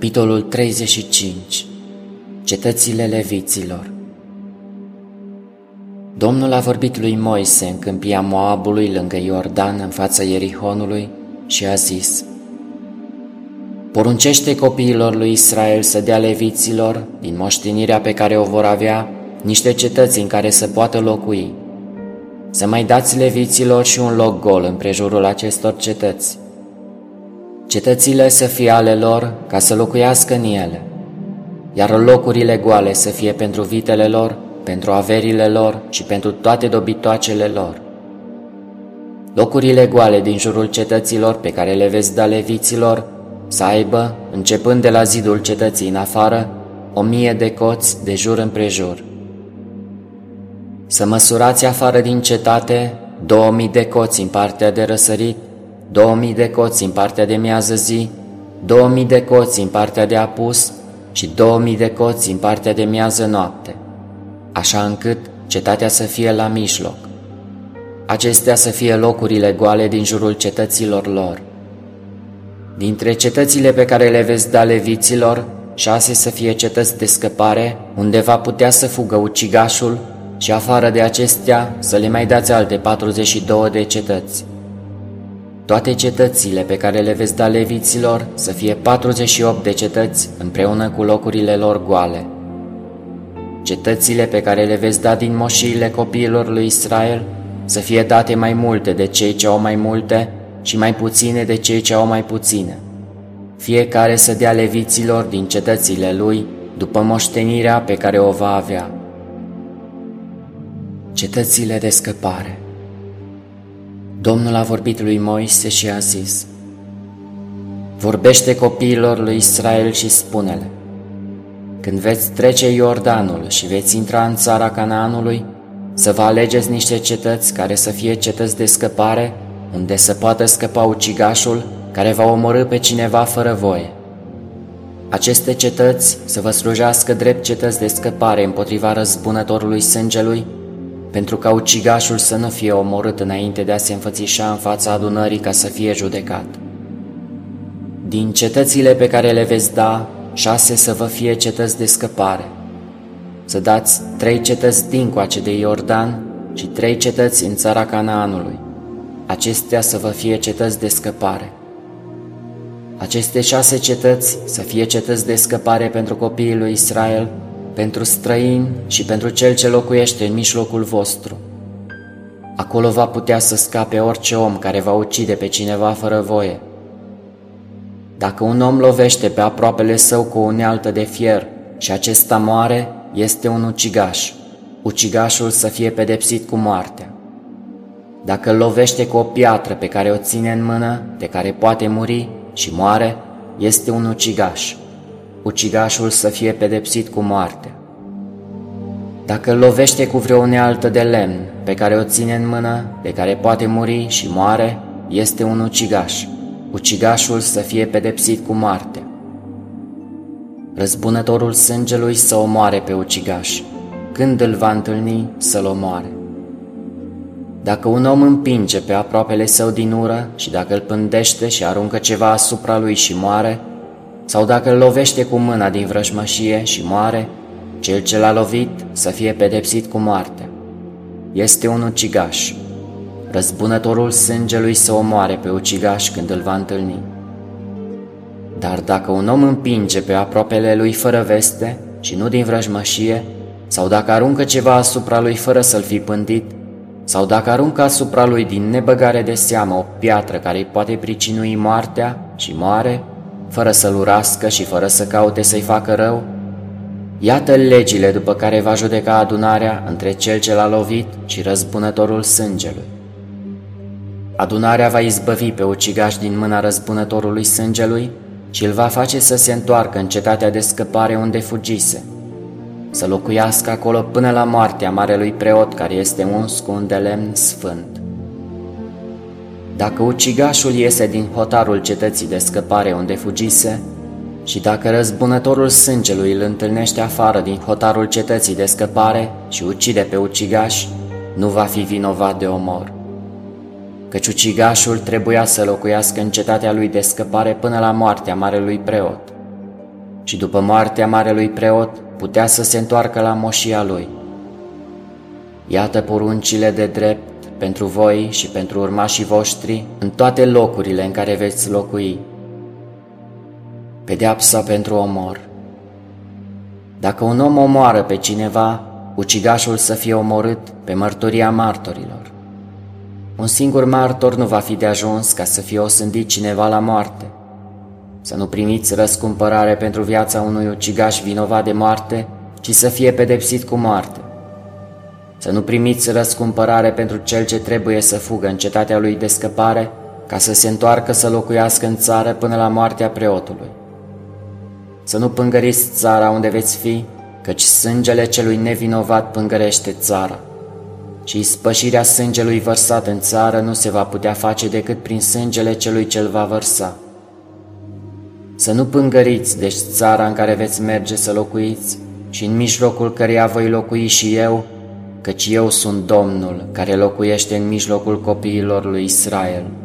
Capitolul 35. Cetățile leviților. Domnul a vorbit lui Moise în câmpia Moabului lângă Iordan, în fața Ierihonului, și a zis: Poruncește copiilor lui Israel să dea leviților, din moștenirea pe care o vor avea, niște cetăți în care să poată locui. Să mai dați leviților și un loc gol împrejurul acestor cetăți. Cetățile să fie ale lor ca să locuiască în ele, iar locurile goale să fie pentru vitele lor, pentru averile lor și pentru toate dobitoacele lor. Locurile goale din jurul cetăților pe care le veți da leviților să aibă, începând de la zidul cetății în afară, 1000 de coți de jur împrejur. Să măsurați afară din cetate 2000 de coți în partea de răsărit, 2000 de coți în partea de miază zi, 2000 de coți în partea de apus și 2000 de coți în partea de miază noapte, așa încât cetatea să fie la mijloc. Acestea să fie locurile goale din jurul cetăților lor. Dintre cetățile pe care le veți da leviților, 6 să fie cetăți de scăpare, unde va putea să fugă ucigașul, și afară de acestea să le mai dați alte 42 de cetăți. Toate cetățile pe care le veți da leviților să fie 48 de cetăți împreună cu locurile lor goale. Cetățile pe care le veți da din moșiile copiilor lui Israel să fie date mai multe de cei ce au mai multe și mai puține de cei ce au mai puține. Fiecare să dea leviților din cetățile lui după moștenirea pe care o va avea. Cetățile de scăpare. Domnul a vorbit lui Moise și a zis: Vorbește copiilor lui Israel și spune-le: Când veți trece Iordanul și veți intra în țara Canaanului, să vă alegeți niște cetăți care să fie cetăți de scăpare, unde să poată scăpa ucigașul care va omorî pe cineva fără voie. Aceste cetăți să vă slujească drept cetăți de scăpare împotriva răzbunătorului sângelui, pentru ca ucigașul să nu fie omorât înainte de a se înfățișa în fața adunării ca să fie judecat. Din cetățile pe care le veți da, 6 să vă fie cetăți de scăpare. Să dați 3 cetăți dincoace de Iordan și 3 cetăți în țara Canaanului. Acestea să vă fie cetăți de scăpare. Aceste 6 cetăți să fie cetăți de scăpare pentru copiii lui Israel, pentru străini și pentru cel ce locuiește în mijlocul vostru. Acolo va putea să scape orice om care va ucide pe cineva fără voie. Dacă un om lovește pe aproapele său cu o unealtă de fier și acesta moare, este un ucigaș. Ucigașul să fie pedepsit cu moartea. Dacă îl lovește cu o piatră pe care o ține în mână, de care poate muri, și moare, este un ucigaș. Ucigașul să fie pedepsit cu moartea. Dacă îl lovește cu vreo unealtă de lemn pe care o ține în mână, de care poate muri și moare, este un ucigaș. Ucigașul să fie pedepsit cu moartea. Răzbunătorul sângelui să omoare pe ucigaș. Când îl va întâlni, să-l omoare. Dacă un om împinge pe aproapele său din ură și dacă îl pândește și aruncă ceva asupra lui și moare, sau dacă îl lovește cu mâna din vrăjmășie și moare, cel ce l-a lovit să fie pedepsit cu moartea. Este un ucigaș. Răzbunătorul sângelui să omoare pe ucigaș când îl va întâlni. Dar dacă un om împinge pe aproapele lui fără veste și nu din vrăjmășie, sau dacă aruncă ceva asupra lui fără să-l fi pândit, sau dacă aruncă asupra lui din nebăgare de seamă o piatră care îi poate pricinui moartea și moare, fără să-l urască și fără să caute să-i facă rău, iată legile după care va judeca adunarea între cel ce l-a lovit și răzbunătorul sângelui. Adunarea va izbăvi pe ucigaș din mâna răzbunătorului sângelui și îl va face să se întoarcă în cetatea de scăpare unde fugise, să locuiască acolo până la moartea marelui preot care este uns cu un de lemn sfânt. Dacă ucigașul iese din hotarul cetății de scăpare unde fugise și dacă răzbunătorul sângelui îl întâlnește afară din hotarul cetății de scăpare și ucide pe ucigaș, nu va fi vinovat de omor. căci ucigașul trebuia să locuiască în cetatea lui de scăpare până la moartea marelui preot. și după moartea marelui preot putea să se întoarcă la moșia lui. Iată poruncile de drept pentru voi și pentru urmașii voștri în toate locurile în care veți locui. Pedeapsa pentru omor. Dacă un om omoară pe cineva, ucigașul să fie omorât pe mărturia martorilor. Un singur martor nu va fi de ajuns ca să fie osândit cineva la moarte. Să nu primiți răscumpărare pentru viața unui ucigaș vinovat de moarte, ci să fie pedepsit cu moarte. Să nu primiți răscumpărare pentru cel ce trebuie să fugă în cetatea lui de scăpare, ca să se întoarcă să locuiască în țară până la moartea preotului. Să nu pângăriți țara unde veți fi, căci sângele celui nevinovat pângărește țara. Și ispășirea sângelui vărsat în țară nu se va putea face decât prin sângele celui ce-l va vărsa. Să nu pângăriți, deci, țara în care veți merge să locuiți și în mijlocul căreia voi locui și eu, căci eu sunt Domnul care locuiește în mijlocul copiilor lui Israel.